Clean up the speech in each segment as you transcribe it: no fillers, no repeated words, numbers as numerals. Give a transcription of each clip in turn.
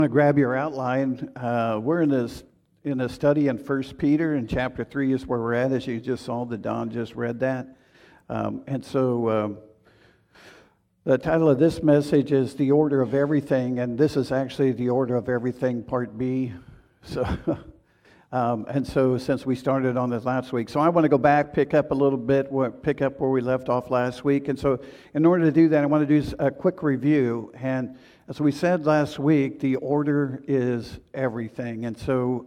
To grab your outline. We're in a study in 1 Peter, and chapter 3 is where we're at, as you just saw that Don just read that. And so the title of this message is The Order of Everything, and this is actually The Order of Everything, Part B. So, and so since we started on this last week, so I want to go back, pick up a little bit, pick up where we left off last week. And so in order to do that, I want to do a quick review. And as we said last week, the order is everything. And so,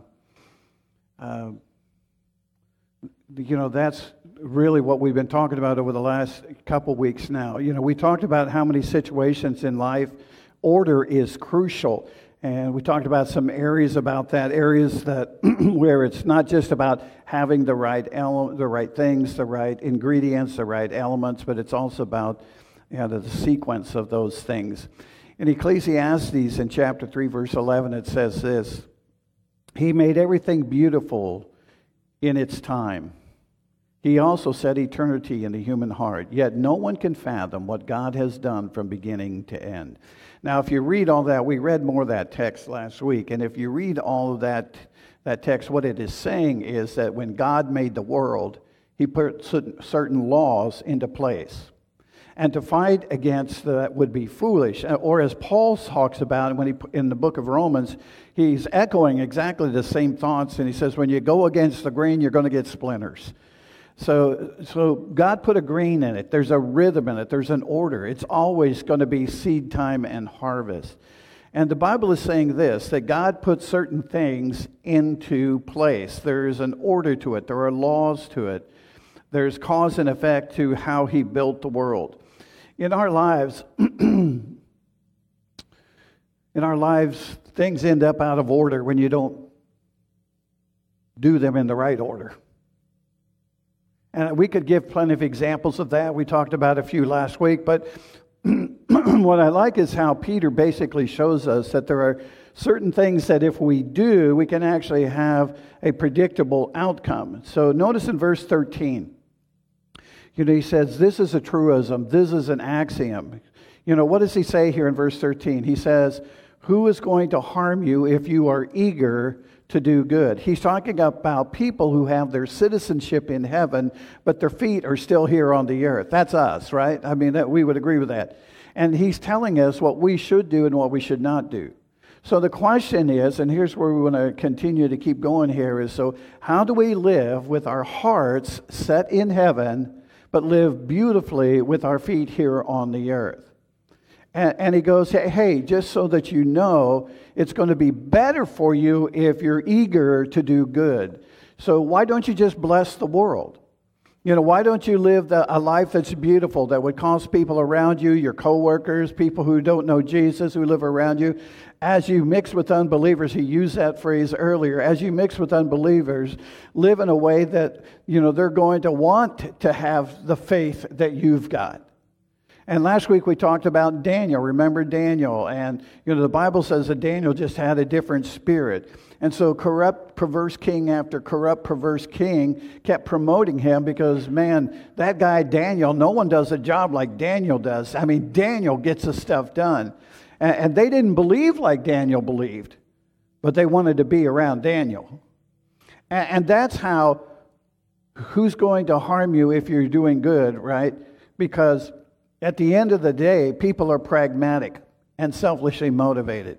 that's really what we've been talking about over the last couple weeks now. We talked about how many situations in life order is crucial. And we talked about some areas about that, areas that where it's not just about having the right things, the right ingredients, the right elements, but it's also about the sequence of those things. In Ecclesiastes, in chapter 3, verse 11, it says this: He made everything beautiful in its time. He also set eternity in the human heart, yet no one can fathom what God has done from beginning to end. Now, if you read all that, we read more of that text last week, and if you read all of that text, what it is saying is that when God made the world, He put certain laws into place. And to fight against that would be foolish. Or as Paul talks about in the book of Romans, he's echoing exactly the same thoughts, and he says, when you go against the grain, you're going to get splinters. So God put a grain in it. There's a rhythm in it. There's an order. It's always going to be seed time and harvest. And the Bible is saying this, that God put certain things into place. There's an order to it. There are laws to it. There's cause and effect to how He built the world. In our lives, things end up out of order when you don't do them in the right order. And we could give plenty of examples of that. We talked about a few last week, but what I like is how Peter basically shows us that there are certain things that if we do, we can actually have a predictable outcome. So notice in verse 13, he says, this is a truism, this is an axiom. What does he say here in verse 13? He says, who is going to harm you if you are eager to do good? He's talking about people who have their citizenship in heaven, but their feet are still here on the earth. That's us, right? I mean, we would agree with that. And he's telling us what we should do and what we should not do. So the question is, and here's where we want to continue to keep going here, is so how do we live with our hearts set in heaven, but live beautifully with our feet here on the earth? And he goes, hey, just so that you know, it's going to be better for you if you're eager to do good. So why don't you just bless the world? Why don't you live a life that's beautiful, that would cause people around you, your coworkers, people who don't know Jesus, who live around you, as you mix with unbelievers, he used that phrase earlier, as you mix with unbelievers, live in a way that, they're going to want to have the faith that you've got. And last week we talked about Daniel. Remember Daniel? And, the Bible says that Daniel just had a different spirit. And so corrupt, perverse king after corrupt, perverse king kept promoting him because, man, that guy Daniel, no one does a job like Daniel does. I mean, Daniel gets the stuff done. And they didn't believe like Daniel believed, but they wanted to be around Daniel. And that's how, who's going to harm you if you're doing good, right? Because at the end of the day, people are pragmatic and selfishly motivated.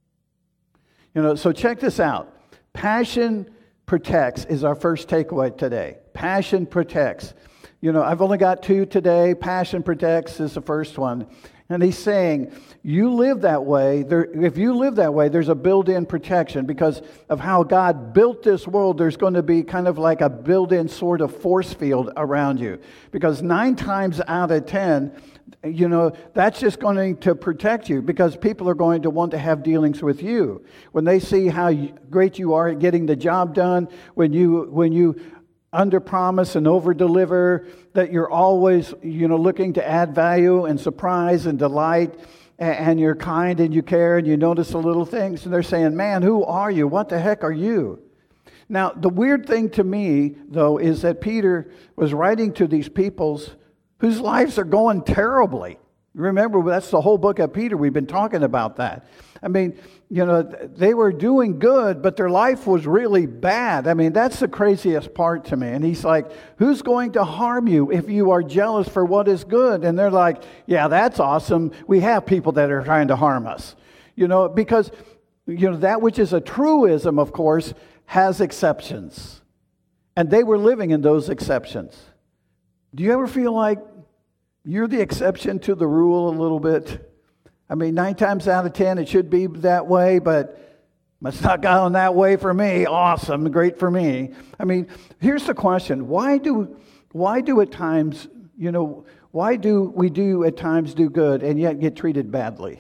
So check this out. Passion protects is our first takeaway today. Passion protects. I've only got two today. Passion protects is the first one. And he's saying, you live that way. If you live that way, there's a built-in protection because of how God built this world. There's going to be kind of like a built-in sort of force field around you. Because 9 times out of 10, that's just going to protect you because people are going to want to have dealings with you. When they see how great you are at getting the job done, when you under promise and over deliver, that you're always, looking to add value and surprise and delight, and you're kind and you care and you notice the little things, and they're saying, man, who are you? What the heck are you? Now, the weird thing to me, though, is that Peter was writing to these peoples whose lives are going terribly. Remember, that's the whole book of Peter. We've been talking about that. I mean, they were doing good, but their life was really bad. I mean, that's the craziest part to me. And he's like, who's going to harm you if you are jealous for what is good? And they're like, yeah, that's awesome. We have people that are trying to harm us. Because, that which is a truism, of course, has exceptions. And they were living in those exceptions. Do you ever feel like you're the exception to the rule a little bit? I mean, 9 times out of 10, it should be that way, but it's not gone that way for me. Awesome, great for me. I mean, here's the question. Why do at times, why do we at times do good and yet get treated badly?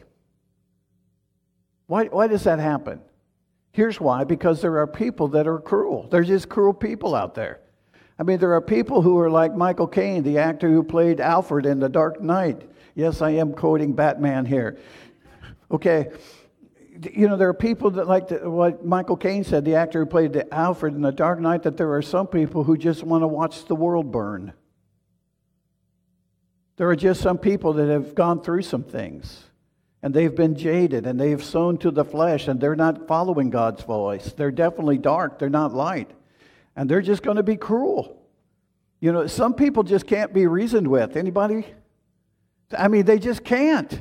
Why does that happen? Here's why. Because there are people that are cruel. There's just cruel people out there. I mean, there are people who are like Michael Caine, the actor who played Alfred in The Dark Knight. Yes, I am quoting Batman here. Okay. There are people that what Michael Caine said, the actor who played Alfred in The Dark Knight, that there are some people who just want to watch the world burn. There are just some people that have gone through some things. And they've been jaded, and they've sown to the flesh, and they're not following God's voice. They're definitely dark. They're not light. And they're just going to be cruel. Some people just can't be reasoned with. Anybody? I mean, they just can't.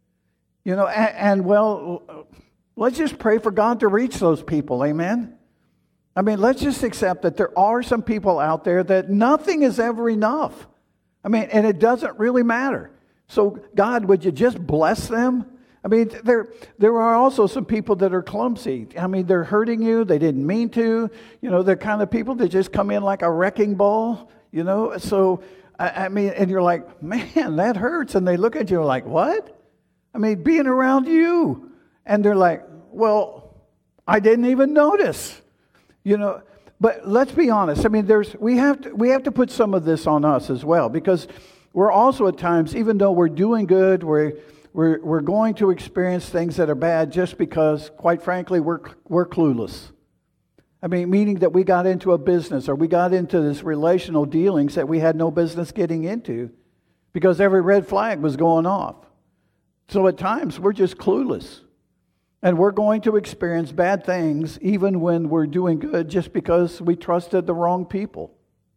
Let's just pray for God to reach those people. Amen? I mean, let's just accept that there are some people out there that nothing is ever enough. I mean, and it doesn't really matter. So, God, would you just bless them? I mean, there are also some people that are clumsy. I mean, they're hurting you. They didn't mean to. They're kind of people that just come in like a wrecking ball, So, I mean, and you're like, man, that hurts. And they look at you like, what? I mean, being around you. And they're like, well, I didn't even notice. But let's be honest. I mean, we have to put some of this on us as well, because we're also at times, even though we're doing good, we're going to experience things that are bad just because, quite frankly, we're clueless. I mean, meaning that we got into a business or we got into this relational dealings that we had no business getting into because every red flag was going off. So at times, we're just clueless. And we're going to experience bad things even when we're doing good just because we trusted the wrong people.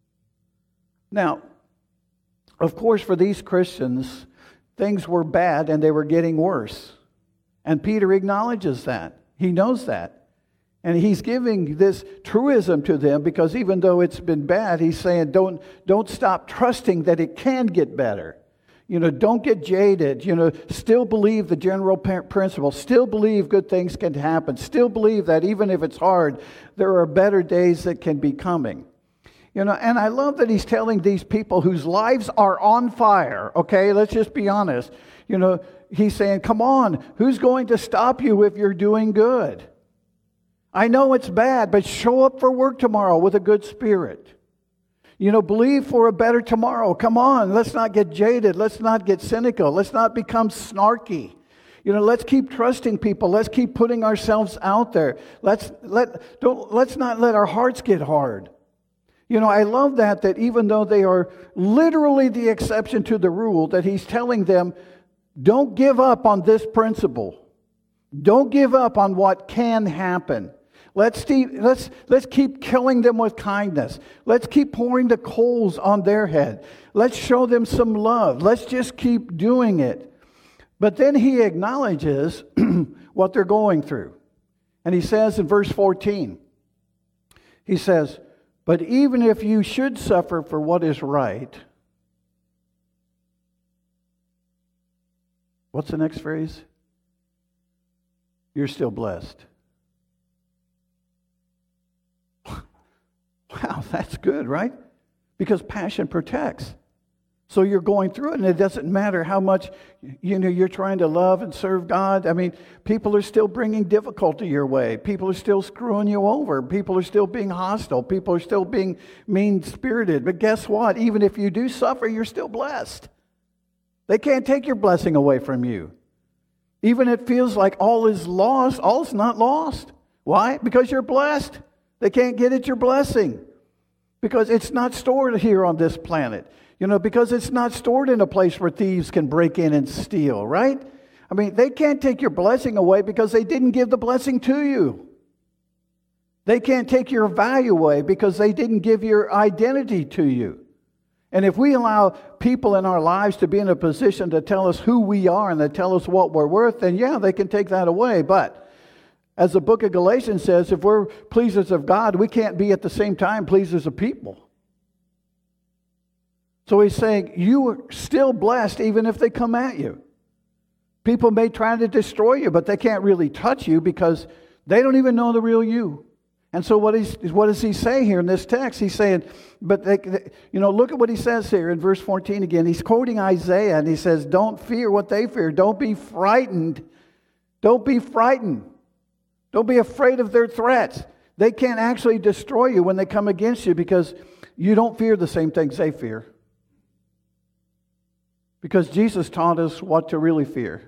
Now, of course, for these Christians, things were bad and they were getting worse. And Peter acknowledges that. He knows that. And he's giving this truism to them because even though it's been bad, he's saying don't stop trusting that it can get better. Don't get jaded. Still believe the general principle. Still believe good things can happen. Still believe that even if it's hard, there are better days that can be coming. And I love that he's telling these people whose lives are on fire, okay? Let's just be honest. He's saying, come on, who's going to stop you if you're doing good? I know it's bad, but show up for work tomorrow with a good spirit. Believe for a better tomorrow. Come on, let's not get jaded. Let's not get cynical. Let's not become snarky. Let's keep trusting people. Let's keep putting ourselves out there. Let's not let our hearts get hard. I love that even though they are literally the exception to the rule, that he's telling them, don't give up on this principle. Don't give up on what can happen. Let's keep killing them with kindness. Let's keep pouring the coals on their head. Let's show them some love. Let's just keep doing it. But then he acknowledges what they're going through. And he says in verse 14, he says, but even if you should suffer for what is right, what's the next phrase? You're still blessed. Wow, that's good, right? Because passion protects. So you're going through it, and it doesn't matter how much you're trying to love and serve God. I mean, people are still bringing difficulty your way. People are still screwing you over. People are still being hostile. People are still being mean-spirited. But guess what? Even if you do suffer, you're still blessed. They can't take your blessing away from you. Even if it feels like all is lost, all's not lost. Why? Because you're blessed. They can't get at your blessing because it's not stored here on this planet. Because it's not stored in a place where thieves can break in and steal, right? I mean, they can't take your blessing away because they didn't give the blessing to you. They can't take your value away because they didn't give your identity to you. And if we allow people in our lives to be in a position to tell us who we are and to tell us what we're worth, then yeah, they can take that away. But as the book of Galatians says, if we're pleasers of God, we can't be at the same time pleasers of people. So he's saying, you are still blessed even if they come at you. People may try to destroy you, but they can't really touch you because they don't even know the real you. And so what does he say here in this text? He's saying, but look at what he says here in verse 14 again. He's quoting Isaiah and he says, don't fear what they fear. Don't be frightened. Don't be frightened. Don't be afraid of their threats. They can't actually destroy you when they come against you because you don't fear the same things they fear. Because Jesus taught us what to really fear.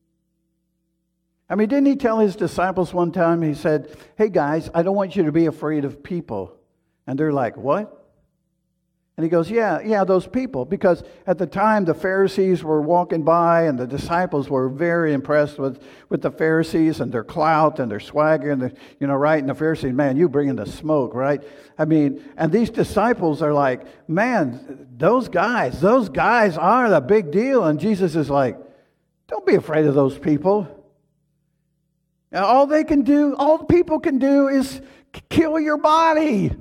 I mean, didn't he tell his disciples one time, he said, hey guys, I don't want you to be afraid of people. And they're like, what? And he goes, yeah, those people. Because at the time, the Pharisees were walking by and the disciples were very impressed with the Pharisees and their clout and their swagger and right? And the Pharisees, man, you bringing the smoke, right? I mean, and these disciples are like, man, those guys are the big deal. And Jesus is like, don't be afraid of those people. Now, all people can do is kill your body.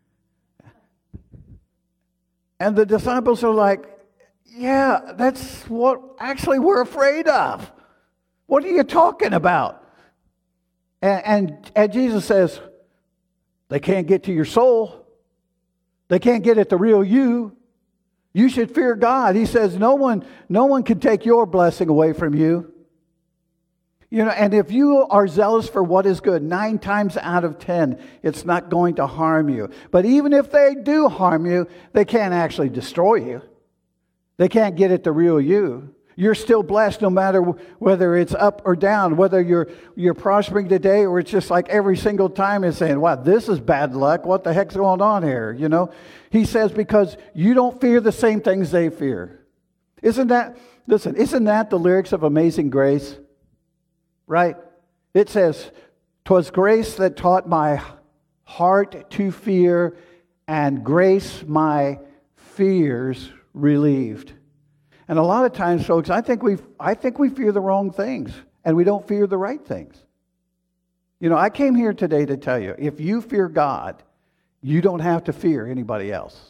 And the disciples are like, yeah, that's what actually we're afraid of. What are you talking about? And Jesus says, they can't get to your soul. They can't get at the real you. You should fear God. He says, no one can take your blessing away from you. And if you are zealous for what is good, 9 times out of 10, it's not going to harm you. But even if they do harm you, they can't actually destroy you. They can't get at the real you. You're still blessed no matter whether it's up or down, whether you're prospering today or it's just like every single time it's saying, wow, this is bad luck. What the heck's going on here? He says, because you don't fear the same things they fear. Isn't that the lyrics of Amazing Grace? Right? It says, 'twas grace that taught my heart to fear, and grace my fears relieved. And a lot of times, folks, I think we fear the wrong things, and we don't fear the right things. I came here today to tell you, if you fear God, you don't have to fear anybody else.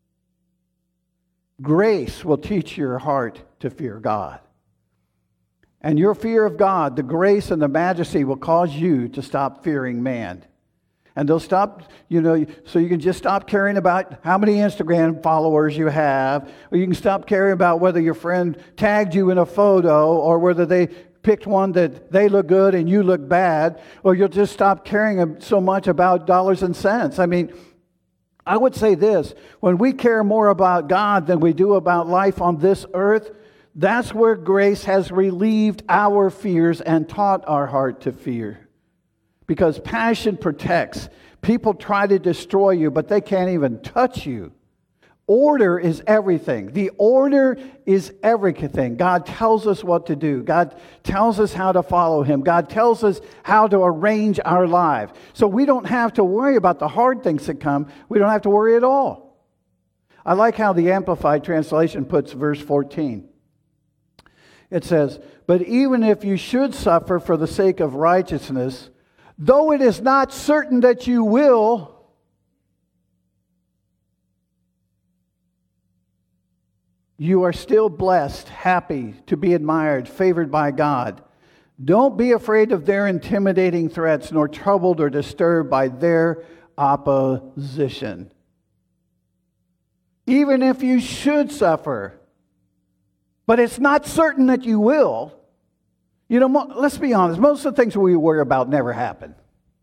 Grace will teach your heart to fear God. And your fear of God, the grace and the majesty will cause you to stop fearing man. And they'll stop, so you can just stop caring about how many Instagram followers you have, or you can stop caring about whether your friend tagged you in a photo, or whether they picked one that they look good and you look bad, or you'll just stop caring so much about dollars and cents. I mean, I would say this, when we care more about God than we do about life on this earth, that's where grace has relieved our fears and taught our heart to fear. Because passion protects. People try to destroy you, but they can't even touch you. Order is everything. The order is everything. God tells us what to do. God tells us how to follow Him. God tells us how to arrange our lives. So we don't have to worry about the hard things that come. We don't have to worry at all. I like how the Amplified Translation puts verse 14. It says, but even if you should suffer for the sake of righteousness, though it is not certain that you will, you are still blessed, happy, to be admired, favored by God. Don't be afraid of their intimidating threats, nor troubled or disturbed by their opposition. Even if you should suffer, but it's not certain that you will. Let's be honest. Most of the things we worry about never happen.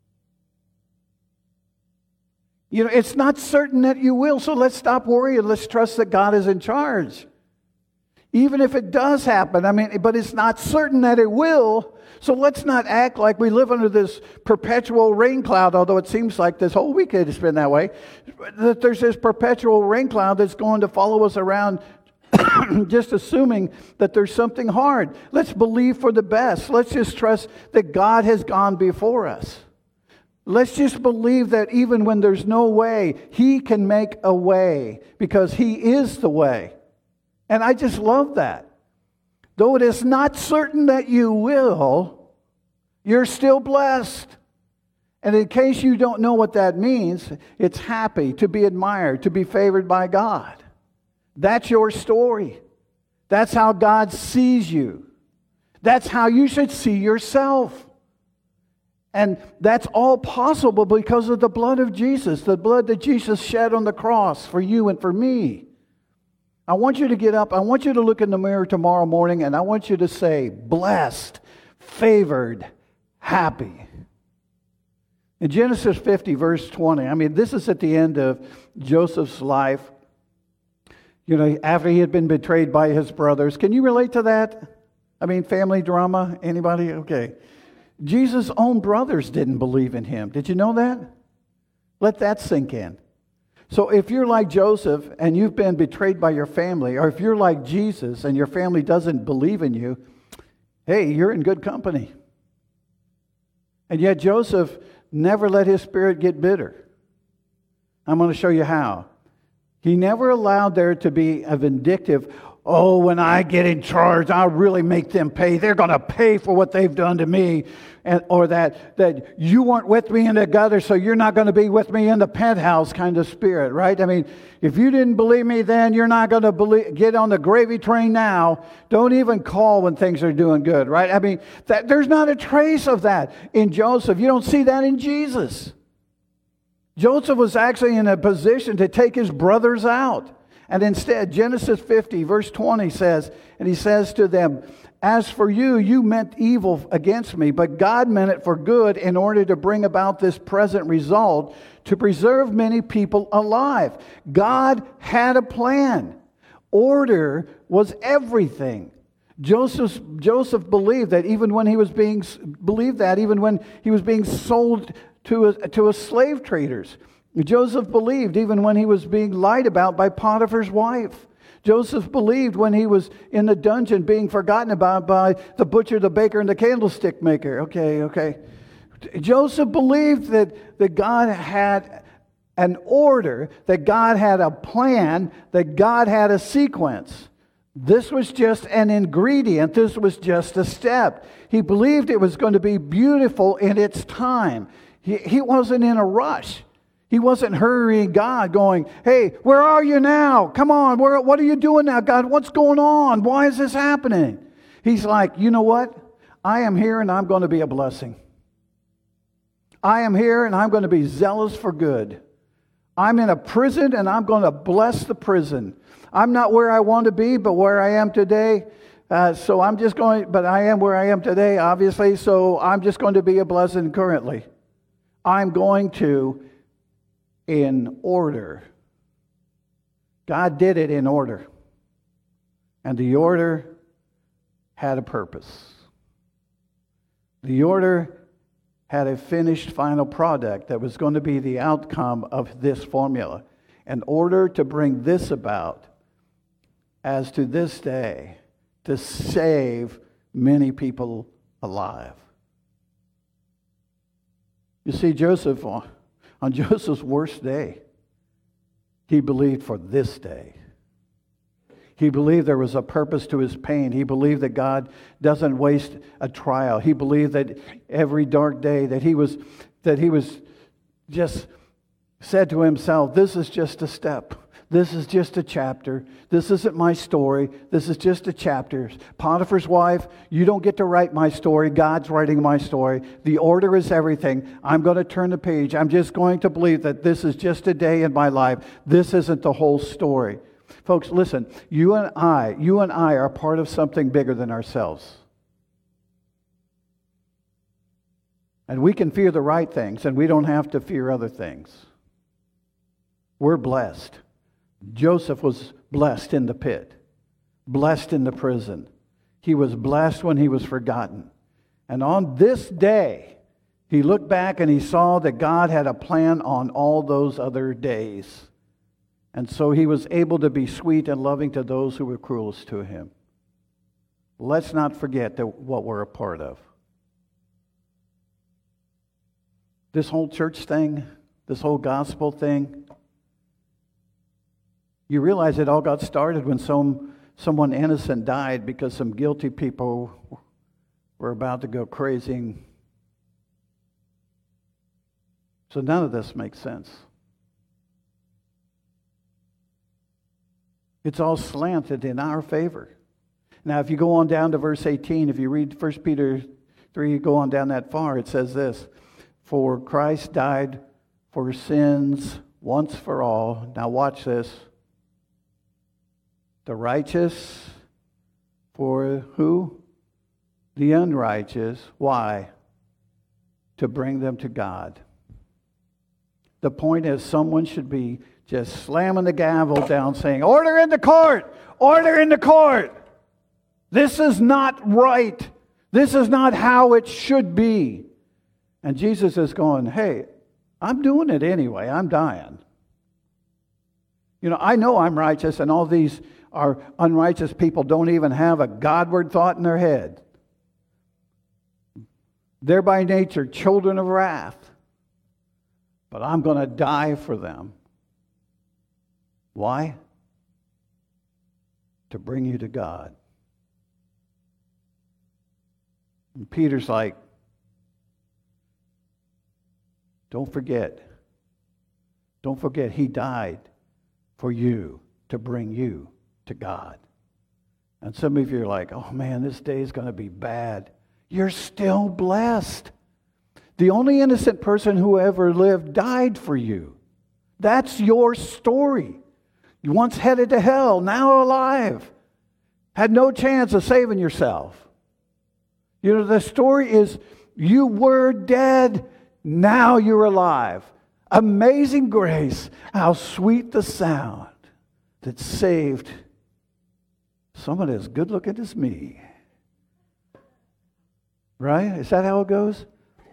It's not certain that you will, so let's stop worrying. Let's trust that God is in charge. Even if it does happen, but it's not certain that it will. So let's not act like we live under this perpetual rain cloud, although it seems like this whole weekend has been that way, that there's this perpetual rain cloud that's going to follow us around just assuming that there's something hard. Let's believe for the best. Let's just trust that God has gone before us. Let's just believe that even when there's no way, He can make a way because He is the way. And I just love that. Though it is not certain that you will, you're still blessed. And in case you don't know what that means, it's happy, to be admired, to be favored by God. That's your story. That's how God sees you. That's how you should see yourself. And that's all possible because of the blood of Jesus, the blood that Jesus shed on the cross for you and for me. I want you to get up. I want you to look in the mirror tomorrow morning, and I want you to say, blessed, favored, happy. In Genesis 50, verse 20, this is at the end of Joseph's life. After he had been betrayed by his brothers. Can you relate to that? Family drama? Anybody? Okay. Jesus' own brothers didn't believe in him. Did you know that? Let that sink in. So if you're like Joseph and you've been betrayed by your family, or if you're like Jesus and your family doesn't believe in you, hey, you're in good company. And yet Joseph never let his spirit get bitter. I'm going to show you how. He never allowed there to be a vindictive, when I get in charge, I'll really make them pay. They're going to pay for what they've done to me. Or that you weren't with me in the gutter, so you're not going to be with me in the penthouse kind of spirit, right? If you didn't believe me then, you're not going to get on the gravy train now. Don't even call when things are doing good, right? There's not a trace of that in Joseph. You don't see that in Jesus. Joseph was actually in a position to take his brothers out. And instead, Genesis 50, verse 20 says, and he says to them, as for you, you meant evil against me, but God meant it for good in order to bring about this present result, to preserve many people alive. God had a plan. Order was everything. Joseph believed that even when he was being sold to a slave traders. Joseph believed even when he was being lied about by Potiphar's wife. Joseph believed when he was in the dungeon being forgotten about by the butcher, the baker, and the candlestick maker. Okay. Joseph believed that God had an order, that God had a plan, that God had a sequence. This was just an ingredient. This was just a step. He believed it was going to be beautiful in its time. He wasn't in a rush. He wasn't hurrying God going, hey, where are you now? Come on, what are you doing now, God? What's going on? Why is this happening? He's like, you know what? I am here and I'm going to be a blessing. I am here and I'm going to be zealous for good. I'm in a prison and I'm going to bless the prison. I'm not where I want to be, but where I am today. But I am where I am today, obviously, so I'm just going to be a blessing currently. I'm going to in order. God did it in order. And the order had a purpose. The order had a finished final product that was going to be the outcome of this formula. In order to bring this about, as to this day, to save many people alive. You see, Joseph, on Joseph's worst day, he believed for this day. He believed there was a purpose to his pain. He believed that God doesn't waste a trial. He believed that every dark day that he was just said to himself, this is just a step. This is just a chapter. This isn't my story. This is just a chapter. Potiphar's wife, you don't get to write my story. God's writing my story. The order is everything. I'm going to turn the page. I'm just going to believe that this is just a day in my life. This isn't the whole story. Folks, listen, you and I are part of something bigger than ourselves. And we can fear the right things, and we don't have to fear other things. We're blessed. Joseph was blessed in the pit. blessed in the prison. He was blessed when he was forgotten. And on this day, he looked back and he saw that God had a plan on all those other days. And so he was able to be sweet and loving to those who were cruelest to him. Let's not forget that what we're a part of. This whole church thing, this whole gospel thing, you realize it all got started when someone innocent died because some guilty people were about to go crazy. So none of this makes sense. It's all slanted in our favor. Now, if you go on down to verse 18, if you read 1 Peter 3, you go on down that far, it says this, "For Christ died for sins once for all." Now watch this. The righteous for who? The unrighteous. Why? To bring them to God. The point is, someone should be just slamming the gavel down saying, "Order in the court! Order in the court! This is not right. This is not how it should be." And Jesus is going, "Hey, I'm doing it anyway. I'm dying. You know I'm righteous, and all these are unrighteous people don't even have a Godward thought in their head. They're by nature children of wrath. But I'm going to die for them." Why? To bring you to God. And Peter's like, don't forget he died for you to bring you to God. And some of you are like, "Oh man, this day is going to be bad." You're still blessed. The only innocent person who ever lived died for you. That's your story. You once headed to hell, now alive. Had no chance of saving yourself. You know, the story is you were dead, now you're alive. Amazing grace, how sweet the sound that saved someone as good looking as me. Right? Is that how it goes?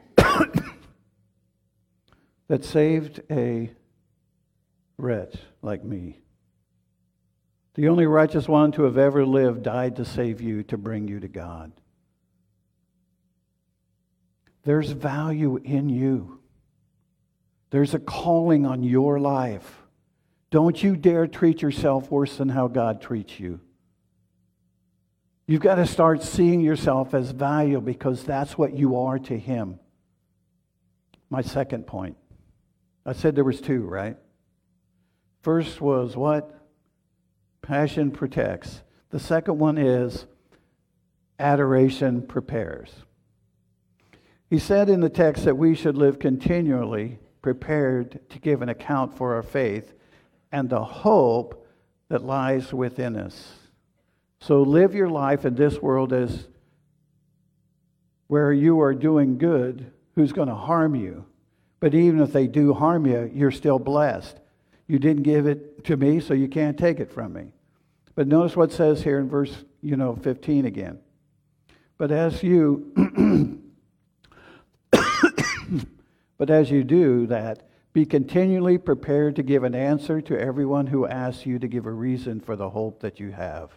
That saved a wretch like me. The only righteous one to have ever lived died to save you, to bring you to God. There's value in you. There's a calling on your life. Don't you dare treat yourself worse than how God treats you. You've got to start seeing yourself as valuable because that's what you are to Him. My second point. I said there was two, right? First was what? Passion protects. The second one is adoration prepares. He said in the text that we should live continually prepared to give an account for our faith and the hope that lies within us. So live your life in this world as where you are doing good, who's going to harm you. But even if they do harm you, you're still blessed. You didn't give it to me, so you can't take it from me. But notice what it says here in verse 15 again. But as you do that, be continually prepared to give an answer to everyone who asks you to give a reason for the hope that you have.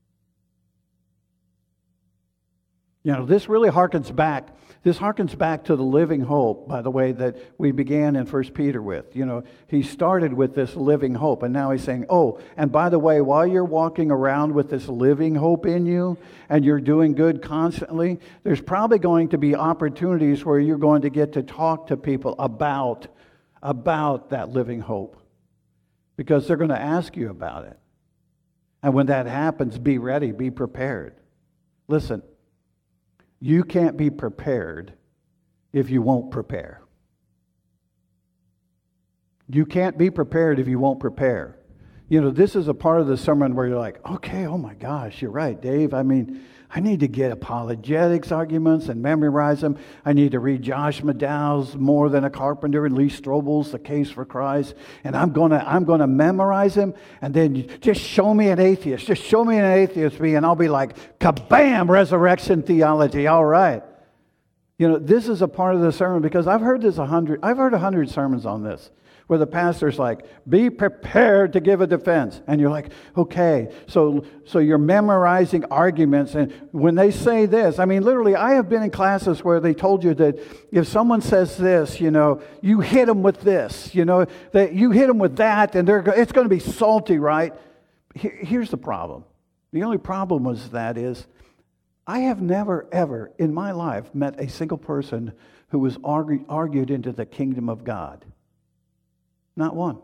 This really harkens back. This harkens back to the living hope, by the way, that we began in 1 Peter with. He started with this living hope, and now he's saying, oh, and by the way, while you're walking around with this living hope in you, and you're doing good constantly, there's probably going to be opportunities where you're going to get to talk to people about that living hope, because they're going to ask you about it. And when that happens, be ready, be prepared. Listen. You can't be prepared if you won't prepare. You can't be prepared if you won't prepare. You know, this is a part of the sermon where you're like, okay, oh my gosh, you're right, Dave. I mean, I need to get apologetics arguments and memorize them. I need to read Josh McDowell's More Than a Carpenter and Lee Strobel's The Case for Christ. And I'm gonna memorize them. And then just show me an atheist. Just show me an atheist, and I'll be like, kabam, resurrection theology. All right. You know, this is a part of the sermon because I've heard 100 sermons on this, where the pastor's like, be prepared to give a defense. And you're like, okay, so you're memorizing arguments. And when they say this, I mean, literally, I have been in classes where they told you that if someone says this, you know, you hit them with this, you know, that you hit them with that, and it's going to be salty, right? Here's the problem. The only problem with that is I have never, ever in my life met a single person who was argued into the kingdom of God. Not one.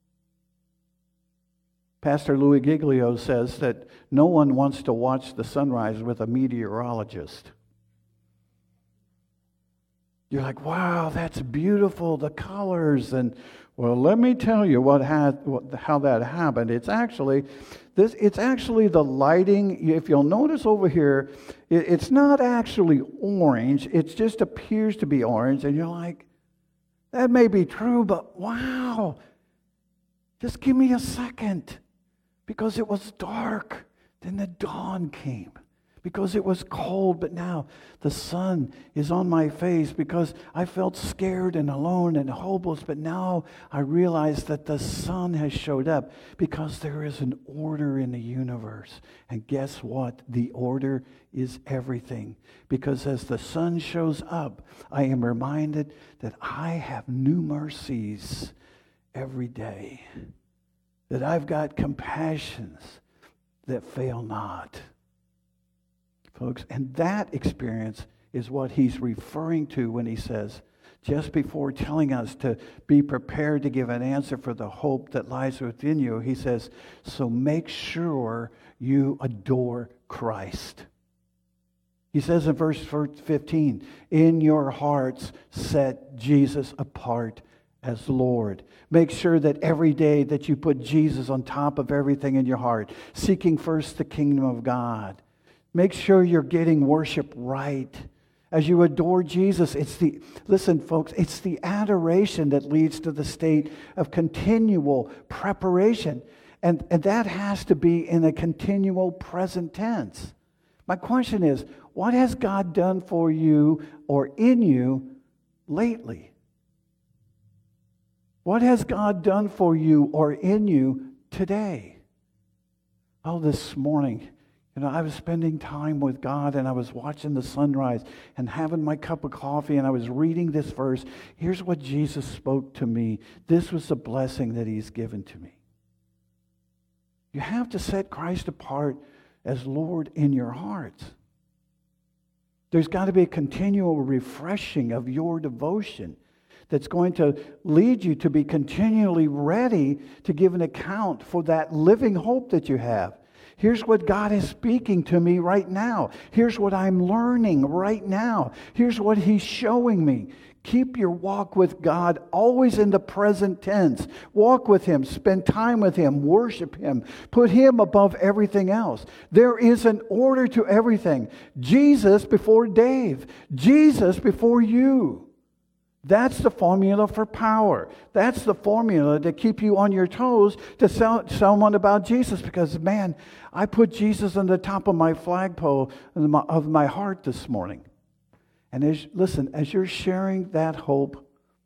Pastor Louis Giglio says that no one wants to watch the sunrise with a meteorologist. You're like, wow, that's beautiful, the colors. And, well, let me tell you how that happened. It's actually the lighting. If you'll notice over here, it's not actually orange. It just appears to be orange. And you're like, that may be true, but wow, just give me a second. Because it was dark, then the dawn came. Because it was cold, but now the sun is on my face. Because I felt scared and alone and hopeless, but now I realize that the sun has showed up. Because there is an order in the universe. And guess what? The order is everything. Because as the sun shows up, I am reminded that I have new mercies every day. That I've got compassions that fail not. Folks, and that experience is what he's referring to when he says, just before telling us to be prepared to give an answer for the hope that lies within you, he says, so make sure you adore Christ. He says in verse 15, in your hearts set Jesus apart as Lord. Make sure that every day that you put Jesus on top of everything in your heart, seeking first the kingdom of God. Make sure you're getting worship right. As you adore Jesus, listen folks, it's the adoration that leads to the state of continual preparation. And that has to be in a continual present tense. My question is, what has God done for you or in you lately? What has God done for you or in you today? Oh, this morning, I was spending time with God and I was watching the sunrise and having my cup of coffee and I was reading this verse. Here's what Jesus spoke to me. This was the blessing that He's given to me. You have to set Christ apart as Lord in your hearts. There's got to be a continual refreshing of your devotion that's going to lead you to be continually ready to give an account for that living hope that you have. Here's what God is speaking to me right now. Here's what I'm learning right now. Here's what He's showing me. Keep your walk with God always in the present tense. Walk with Him. Spend time with Him. Worship Him. Put Him above everything else. There is an order to everything. Jesus before Dave. Jesus before you. That's the formula for power. That's the formula to keep you on your toes to tell someone about Jesus. Because, man, I put Jesus on the top of my flagpole of my heart this morning. And as you're sharing that hope,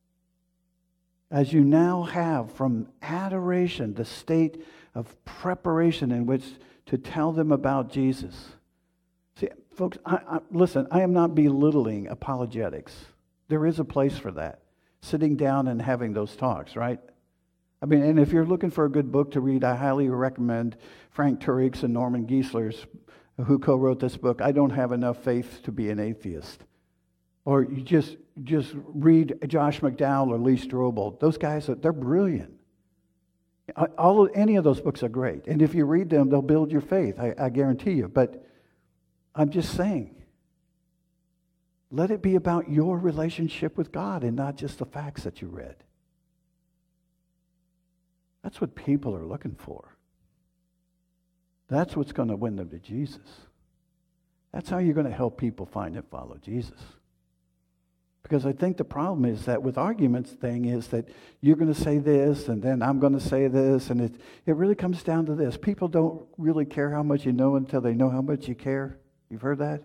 as you now have from adoration, the state of preparation in which to tell them about Jesus. See, folks, listen, I am not belittling apologetics. There is a place for that. Sitting down and having those talks, right? I mean, and if you're looking for a good book to read, I highly recommend Frank Turek's and Norman Geisler's, who co-wrote this book, I Don't Have Enough Faith to Be an Atheist. Or you just read Josh McDowell or Lee Strobel. Those guys, they're brilliant. Any of those books are great. And if you read them, they'll build your faith, I guarantee you. But I'm just saying, let it be about your relationship with God and not just the facts that you read. That's what people are looking for. That's what's going to win them to Jesus. That's how you're going to help people find and follow Jesus. Because I think the problem is that with arguments thing is that you're going to say this and then I'm going to say this, and it really comes down to this. People don't really care how much you know until they know how much you care. You've heard that?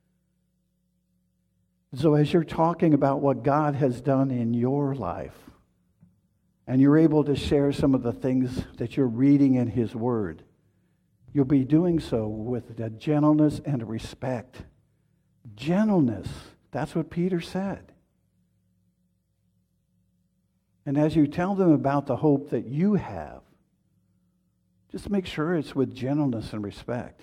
So as you're talking about what God has done in your life, and you're able to share some of the things that you're reading in His Word, you'll be doing so with a gentleness and a respect. Gentleness, that's what Peter said. And as you tell them about the hope that you have, just make sure it's with gentleness and respect.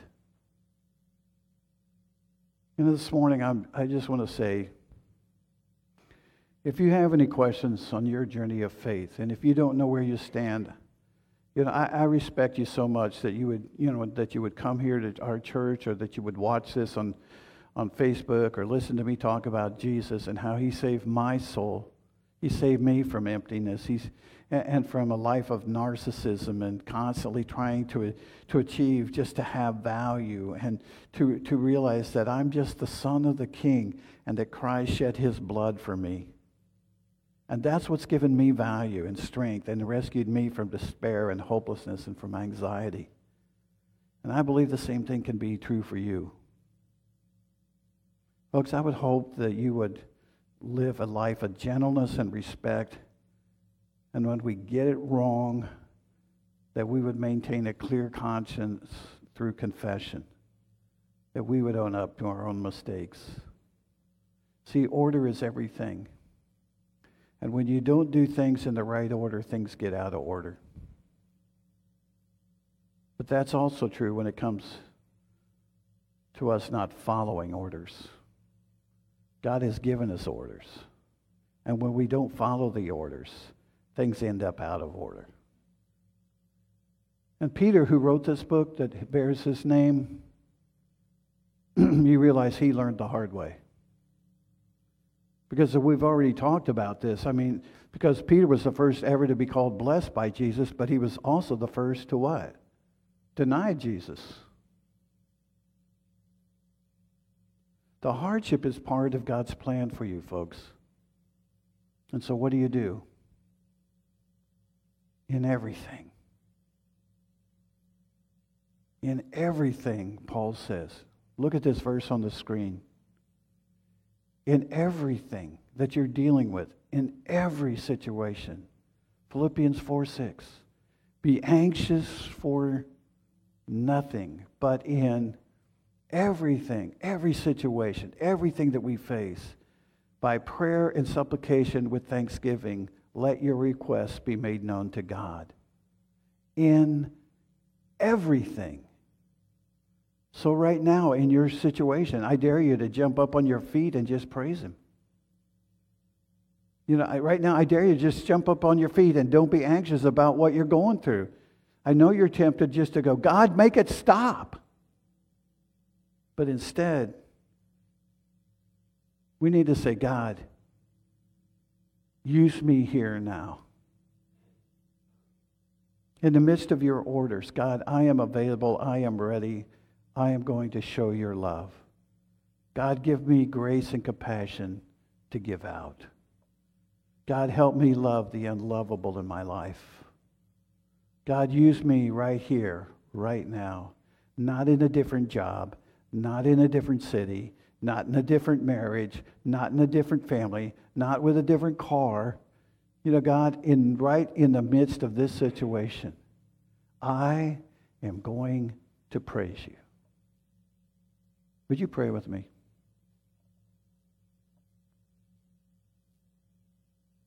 You know, this morning I just want to say, if you have any questions on your journey of faith, and if you don't know where you stand, you know, I respect you so much that you would come here to our church, or that you would watch this on Facebook, or listen to me talk about Jesus and how He saved my soul. He saved me from emptiness. And from a life of narcissism and constantly trying to achieve just to have value, and to realize that I'm just the Son of the King and that Christ shed His blood for me. And that's what's given me value and strength and rescued me from despair and hopelessness and from anxiety. And I believe the same thing can be true for you. Folks, I would hope that you would live a life of gentleness and respect, and when we get it wrong, that we would maintain a clear conscience through confession, that we would own up to our own mistakes. See, order is everything. And when you don't do things in the right order, things get out of order. But that's also true when it comes to us not following orders. God has given us orders. And when we don't follow the orders, things end up out of order. And Peter, who wrote this book that bears his name, you realize he learned the hard way. Because we've already talked about this. I mean, because Peter was the first ever to be called blessed by Jesus, but he was also the first to what? Deny Jesus. The hardship is part of God's plan for you, folks. And so what do? In everything. In everything, Paul says. Look at this verse on the screen. In everything that you're dealing with, in every situation. Philippians 4:6. Be anxious for nothing, but in everything, every situation, everything that we face, by prayer and supplication with thanksgiving, let your requests be made known to God. In everything. So right now, in your situation, I dare you to jump up on your feet and just praise Him. You know, right now, I dare you to just jump up on your feet and don't be anxious about what you're going through. I know you're tempted just to go, God, make it stop. But instead, we need to say, God, use me here now. In the midst of your orders, God, I am available, I am ready, I am going to show your love. God, give me grace and compassion to give out. God, help me love the unlovable in my life. God, use me right here, right now, not in a different job, not in a different city, not in a different marriage, not in a different family, not with a different car. You know, God, right in the midst of this situation, I am going to praise you. Would you pray with me?